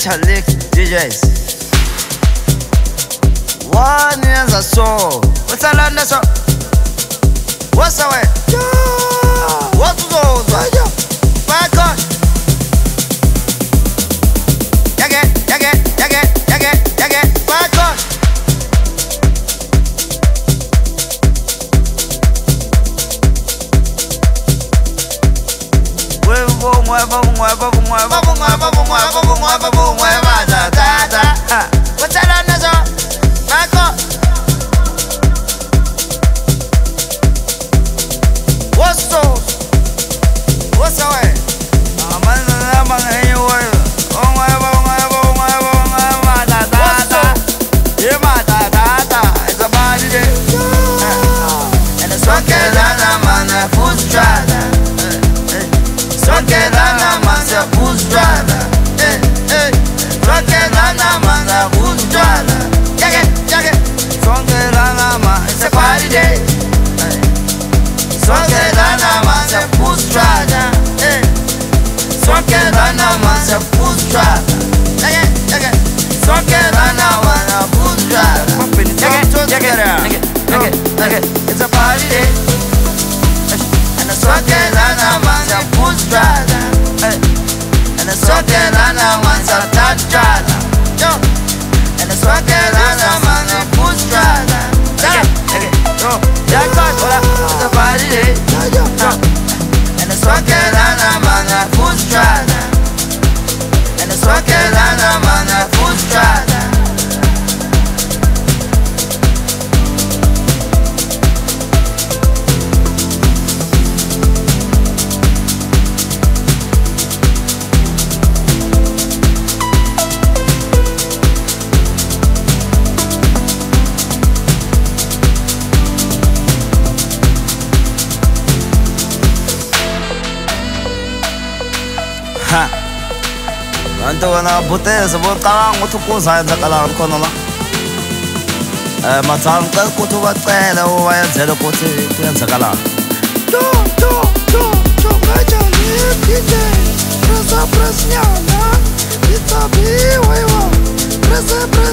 Metallic DJs. One years or so. What's a land so? What's the way? What's those? My God. My God. What's that on the Michael? What's those? What's the way? It's a body day. And it's okay that I'm on a food strider. Sokelana manza buzdrada, sokelana manza buzdrada, jage. Sokelana manza, it's a party day. Sokelana manza buzdrada, sokelana manza buzdrada, jage. Sokelana manza buzdrada, jage. It's a party day. And the sokelana manza buzdrada, and the sokelana manza tadrada, and the sokelana manza buzdrada. It's a party day. And the sokelana manza buzdrada, and the sokelana manza buzdrada. Antwana butesa botang uthukuza zakala khonala matsanga kuthi bacela wayenzela ukuthi kuyenzakala ngaja DJ presa presnyana itabi wewa presa